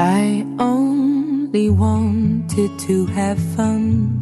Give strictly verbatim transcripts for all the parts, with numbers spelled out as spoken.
I only wanted to have fun,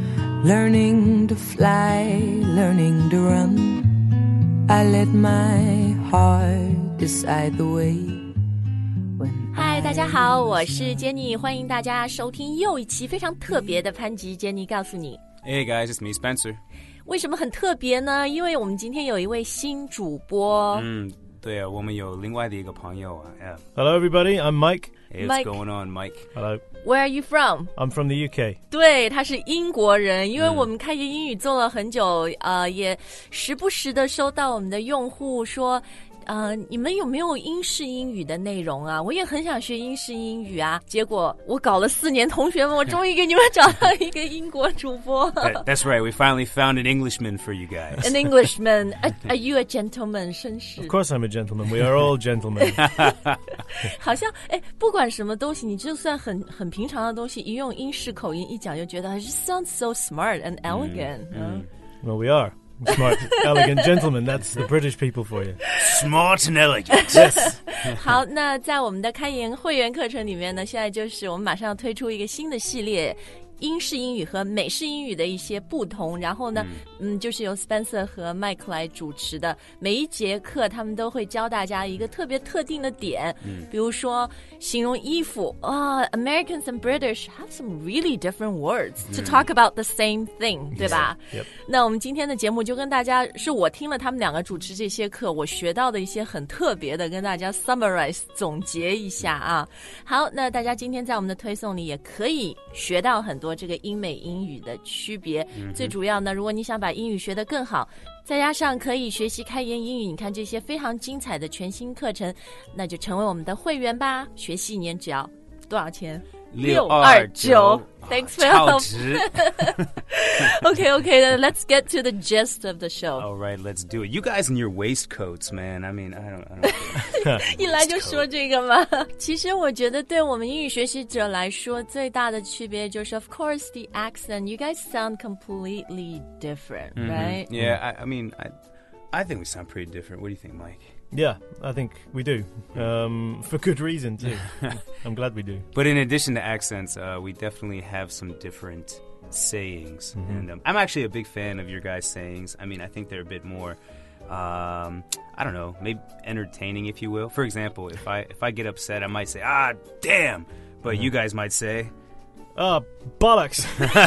learning to fly, learning to run. I let my heart decide the way. 嗨，大家好，我是 Jenny， 欢迎大家收听又一期非常特别的潘吉 Jenny 告诉你。 Hey guys, it's me, Spencer. 为什么很特别呢？因为我们今天有一位新主播。 嗯，对啊，我们有另外的一个朋友啊。Yeah. Hello everybody, I'm Mike. Hey, what's Mike. going on, Mike? Hello. Where are you from? I'm from the U K. 对，他是英国人。因为我们开言英语做了很久，呃，也时不时的收到我们的用户说，呃，你们有没有英式英语的内容啊？我也很想学英式英语啊。结果我搞了四年，同学们，我终于给你们找到一个英国主播。 that, that's right. We finally found an Englishman for you guys. An Englishman. Are, are you a gentleman? 绅士。 Of course I'm a gentleman. We are all gentlemen. 好像哎，不管什么东西，你就算很很平常的东西，一用英式口音一讲，就觉得 it sounds so smart and elegant. Mm, mm. Well, we are. Smart, elegant gentlemen. That's the British people for you. Smart and elegant. Yes. 好，那在我们的开言会员课程里面呢，现在就是我们马上要推出一个新的系列。英式英语和美式英语的一些不同，然后呢，嗯，嗯就是由 Spencer 和 Mike 来主持的。每一节课他们都会教大家一个特别特定的点，嗯，比如说形容衣服啊、哦、，Americans and British have some really different words to talk about the same thing， 对吧？ Yep. 那我们今天的节目就跟大家，是我听了他们两个主持这些课，我学到的一些很特别的，跟大家 summarize 总结一下啊。好，那大家今天在我们的推送里也可以学到很多这个英美英语的区别，嗯，最主要呢，如果你想把英语学得更好，再加上可以学习开言英语，你看这些非常精彩的全新课程，那就成为我们的会员吧。学习一年只要多少钱？ 六二九 Thanks for help. 超值。 Okay, okay, then let's get to the gist of the show. All right, let's do it. You guys in your waistcoats, man. I mean, I don't, I don't 一来就说这个吗？其实我觉得对我们英语学习者来说，最大的区别就是 of course the accent. You guys sound completely different, mm-hmm. right? Yeah, I, I mean, I, I think we sound pretty different. What do you think, Mike? Yeah, I think we do. Um, for good reason, too. I'm glad we do. But in addition to accents, uh, we definitely have some different sayings. Mm-hmm. And um, I'm actually a big fan of your guys' sayings. I mean, I think they're a bit more, um, I don't know, maybe entertaining, if you will. For example, if I if I get upset, I might say, ah, damn. But mm-hmm. you guys might say, ah, oh, bollocks.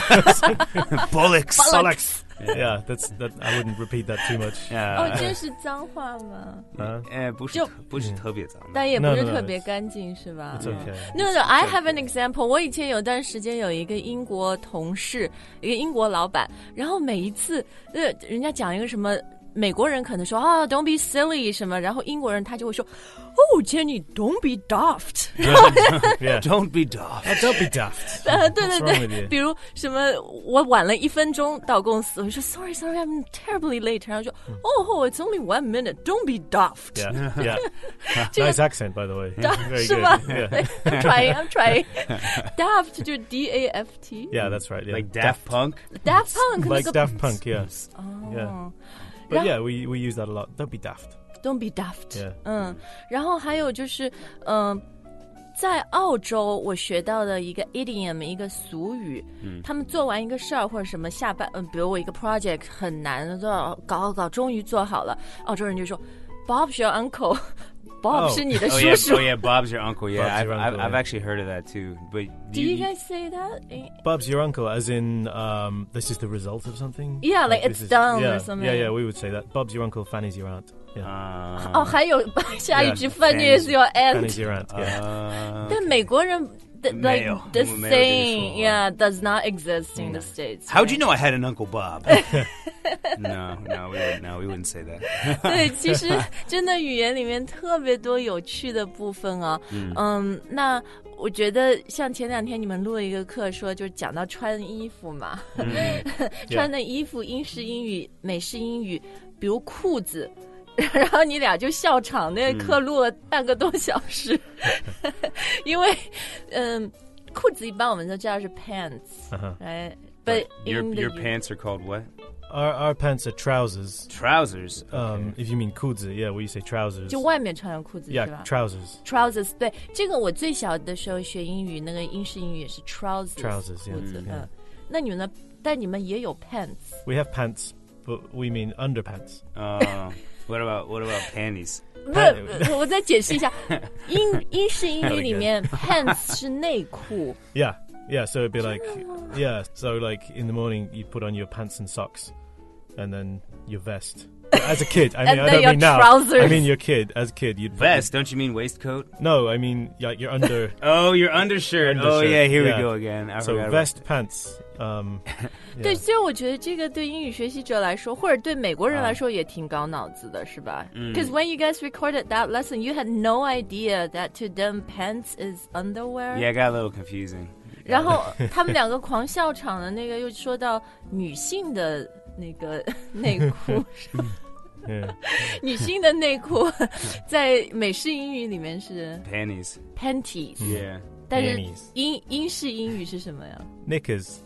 Bollocks. Bollocks. Yeah, yeah, that's that. I wouldn't repeat that too much. 哦，这是脏话吗？ 呃，不是，不是特别脏， 但也不是特别干净，是吧？ It's okay. No, no, I have an example. 我以前有段时间有一个英国同事，一个英国老板，然后每一次，呃，人家讲一个什么。美国人可能说啊 ，Don't be silly 什么，然后英国人他就会说，Oh Jenny, don't be daft. Yeah, don't be daft. Oh, don't be daft. 呃，对对对，比如什么，我晚了一分钟到公司，我说 Sorry, sorry, I'm terribly late. 然后说 Oh, it's only one minute. Don't be daft. Yeah, yeah. Nice accent, by the way. Very 是吗 good. Yeah. I'm trying, I'm trying. Daft 就是 D A F T. Yeah, that's right. Yeah. Like Daft Punk. Daft Punk. Like Daft Punk, yes. Oh. Yeah. But yeah, we we use that a lot. Don't be daft. Don't be daft. Yeah. 嗯，然后还有就是，嗯、呃，在澳洲我学到的一个 idiom 一个俗语，嗯，他们做完一个事儿或者什么下班，嗯、呃，比如我一个 project 很难的，搞搞搞，终于做好了，澳洲人就说 Bob's your uncle. Bob 是你的叔叔。 Oh yeah, Bob's your uncle. Yeah, Bob's I've, your I've, uncle, I've yeah. actually heard of that too. But do you, you guys say that? Bob's your uncle, as in um, this is the result of something. Yeah, like, like it's is, done yeah, or something. Yeah, yeah, we would say that. Bob's your uncle, Fanny's your aunt. Yeah. 哦，还有下一句 Fanny is your aunt. Fanny's your aunt. Yeah. 但美国人。Like the saying, yeah, does not exist in the States. How'd you know I had an Uncle Bob? no, no, we wouldn't. No, we wouldn't say that. 对，其实真的语言里面特别多有趣的部分啊。嗯，嗯那我觉得像前两天你们录了一个课，说就是讲到穿衣服嘛，嗯、穿的衣服，英式英语、美式英语，比如裤子。然后你俩就笑场，那个课录了半个多小时，嗯、因为，嗯，裤子一般我们都知道是 pants， uh-huh. right? But your in the your U- pants are called what? our our pants are trousers. Trousers. Um, Okay. if you mean 裤子, yeah, we say trousers. 就外面穿的裤子是 Yeah, 吧 trousers. ？Trousers， 对，这个我最小的时候学英语，那个英式英语也是 trousers， Trousers, yeah. 裤子。 Yeah. 嗯，那你们呢？但你们也有 pants。 We have pants, but we mean underpants. Uh, what about what about panties? 不是，我再解释一下，英英式英语里面 pants 是内裤。 Yeah, yeah. So it'd be like, yeah. So like in the morning, you put on your pants and socks, and then your vest. As a kid, I mean, And I then don't your mean now. trousers. I mean your kid. As a kid, you'd Vest? Don't you mean waistcoat? No, I mean like your under. Oh, your undershirt. Oh Undershirt, yeah, here yeah. we go again. I So forgot vest, pants. Um, 对， yeah. 所以我觉得这个对英语学习者来说，或者对美国人来说也挺搞脑子的，是吧？ Because when you guys recorded that lesson, you had no idea that to them pants is underwear. Yeah, it got a little confusing. 然后他们两个狂笑场的那个又说到女性的那个内裤， Yeah. 女性的内裤在美式英语里面是 Panties. panties， Yeah. 但是 Panties 英英式英语是什么呀？ Knickers.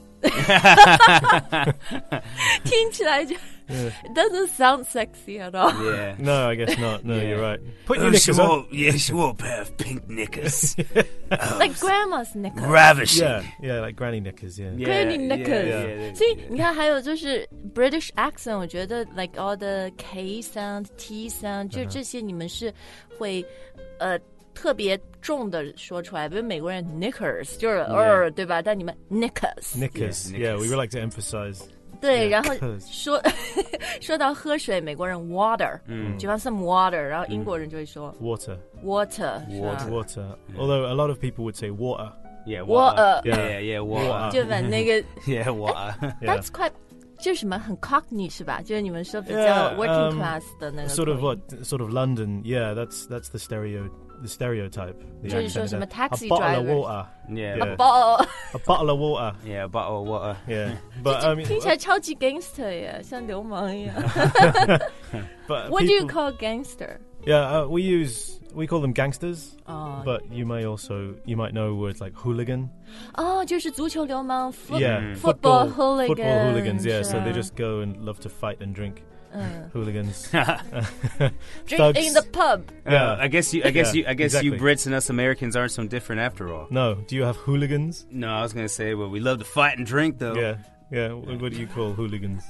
听起来就 it doesn't sound sexy at all. Yeah. No, I guess not. No, Yeah. you're right. Put your Oh, she knickers on. wore, yeah, she wore a pair of pink knickers. Like grandma's knickers. Ravishing. Yeah, yeah, like granny knickers. Yeah. Yeah, Granny yeah, knickers. yeah, yeah. 所以你看，还有就是 British accent， 我觉得 like all the K sound, T sound， 就这些你们是会呃特别重的说出来，比如美国人 knickers 就是呃对吧？但你们 knickers Knickers. Yeah, Yeah, we knickers. would like to emphasize. 对， Yeah, 然后 knickers. 说说到喝水，美国人 water，嗯，就像 some water， 然后英国人就会说 Water. water，是吧 Water. Although a lot of people would say water. Yeah, Water. water. Yeah, yeah, water. 就把那个 Yeah, water. Yeah. That's quite 就是什么很 cockney 是吧？就是你们说比较 Yeah, working um, class 的那个 Sort of 口音 what? Sort of London. Yeah, that's that's the stereo. The stereotype. The 就是说 accent 什么 there. taxi a bottle of drivers water. Yeah. Yeah. ball A bottle of water. Yeah, a bottle of water. Yeah, but I mean, 听起来超级 gangster 耶，像流氓一样。 but What do you people- call gangster? Yeah, uh, we use we call them gangsters, 哦 but you may also you might know words like hooligan. 哦，就是足球流氓 foot, Yeah, football football hooligans hooligans. Yeah, so they 是吧 just go and love to fight and drink. 嗯 Hooligans. drink thugs. in the pub. Uh, I guess you. I guess Yeah, you. I guess you exactly. Brits and us Americans aren't so different after all. No, do you have hooligans? No, I was gonna say, well, we love to fight and drink, though. Yeah, yeah. What, what do you call hooligans?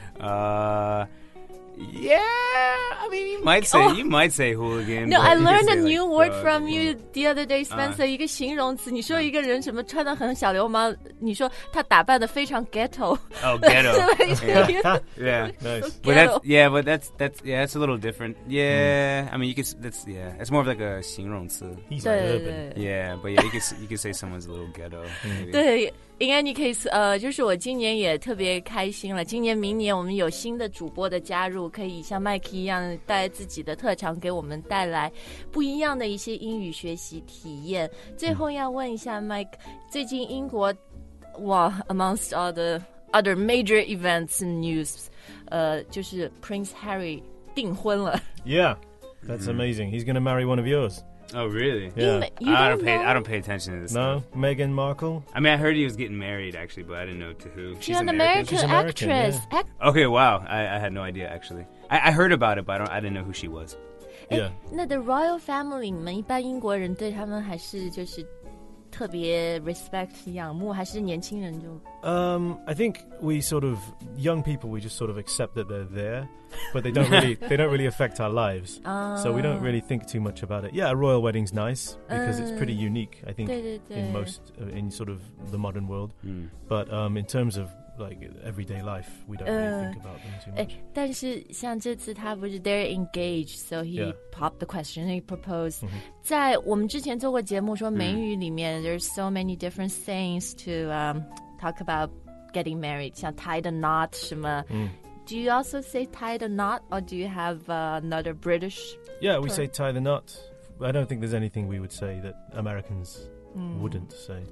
Uh, yeah. I mean, you might say Oh. you might say hooligan. No, but I you could learned a say, like, new word thug from and- you the other day, Spencer. 一个形容词，你说一个人什么穿的很小流氓，你说他打扮的非常 ghetto， Oh, ghetto. 对吧？ Yeah. Nice. But that's Ghetto. yeah, but that's that's yeah, that's a little different. Yeah, I mean, you could s- that's yeah, it's more of like a 形容词. He's 对 like 对 urban. 对。 Yeah, but yeah, you could s- you could say someone's a little ghetto. maybe. 对，in any case，呃，就是我今年也特别开心了。今年、明年我们有新的主播的加入，可以像麦克一样带自己的特长，给我们带来不一样的一些英语学习体验。最后要问一下 Mike， 最近英国，哇 ，amongst all the other major events and news， 呃，就是 Prince Harry 订婚了。 Yeah, that's amazing. He's going to marry one of yours. Oh, really? Yeah. You I don't don't pay know? I don't pay attention to this. No, Stuff. Meghan Markle. I mean, I heard he was getting married actually, but I didn't know to who. She's an American, She's American, actress. Act- Okay, wow. I, I had no idea actually. I, I heard about it, but I don't. I didn't know who she was. 哎 Yeah. 那 The Royal Family， 你们一般英国人对他们还是就是特别 respect 仰慕，还是年轻人就 Um, I think we sort of young people. We just sort of accept that they're there, but they don't really they don't really affect our lives. So we don't really think too much about it. Yeah, a royal wedding's nice because it's pretty unique. I think 对对对 in most uh, in sort of the modern world. Hmm. But um, in terms of like everyday life, we don't really Uh, think about them too 哎 much.， 但是像这次他不是 they're engaged, so he Yeah. popped the question, he proposed. 在我们之前做过节目说美语里面 there's so many different sayings to um, talk about getting married， 像 tie the knot 什么。Do you also say tie the knot, or do you have uh, another British? Yeah, we say tie the knot. I don't think there's anything we would say that Americans wouldn't say.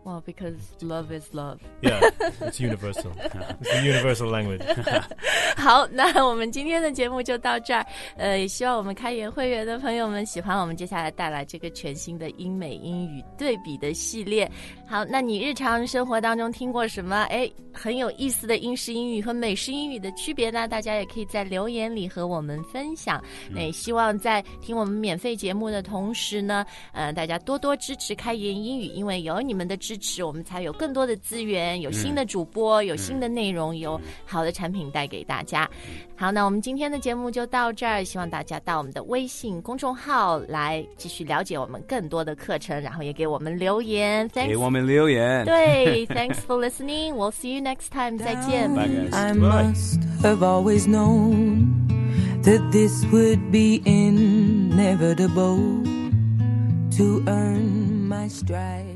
Well, because love is love. Yeah, it's universal. It's a universal language. 好，那我们今天的节目就到这儿。呃，也希望我们开言会员的朋友们喜欢我们接下来带来这个全新的英美英语对比的系列。好，那你日常生活当中听过什么哎很有意思的英式英语和美式英语的区别呢？大家也可以在留言里和我们分享。那也希望在听我们免费节目的同时呢，呃，大家多多支持开言英语，因为有你们的支持，我们才有更多的资源，有新的主播，有新的内容，有好的产品带给大家。好，那我们今天的节目就到这儿，希望大家到我们的微信公众号来继续了解我们更多的课程，然后也给我们留言。Thanks， 给我们留言。 对 ，Thanks for listening. We'll see you next time. 再见。 Bye guys. I must have always known that this would be inevitable to earn my stripes.